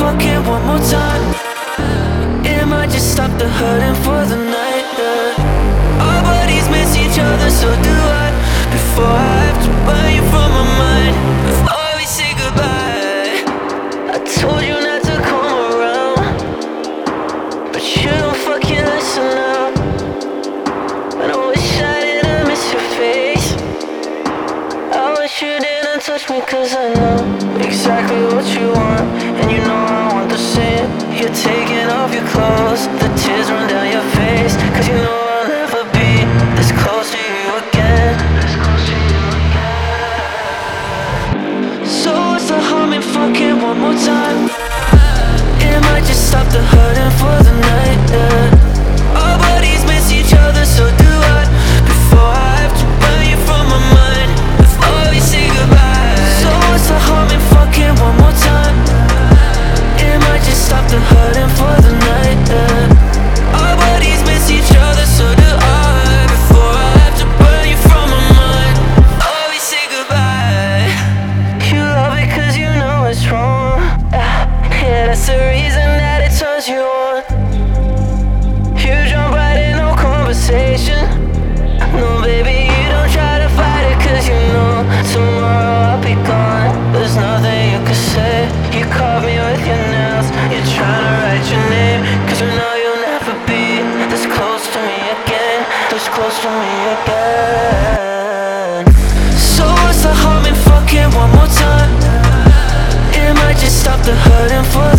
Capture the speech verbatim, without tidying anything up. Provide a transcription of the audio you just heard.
fucking one more time? It might just stop the hurting for the night, yeah. Our bodies miss each other, so do I. Before I have to burn you from my mind, before we say goodbye. I told you not to come around, but you don't fucking listen now. And I wish I didn't miss your face. I wish you didn't touch me, cause I know exactly what you want, and you know I want the same. You're taking off your clothes, the tears run down your face, cause you know I'll never be this close to you again. So what's the harm in fucking one more time? It might just stop the hurting for the night, yeah. Our bodies miss each other, so do I. Before I have to burn you from my mind, before we say goodbye. So what's the harm in fucking one more time? It might just stop the hurting for the night, yeah. Our bodies miss each other, so do I. Before I have to burn you from my mind, before we say goodbye. You love it cause you know it's wrong, yeah, that's the reason that it turns you on. You jump right in, no conversation. No baby, you don't try to fight it, cause you know tomorrow I'll be gone. There's nothing you can say. You caught me with your nails, you're trying to write your name, cause you know you'll never be this close to me again, this close to me again. So what's the harm in fucking one more time? It might just stop the hurting for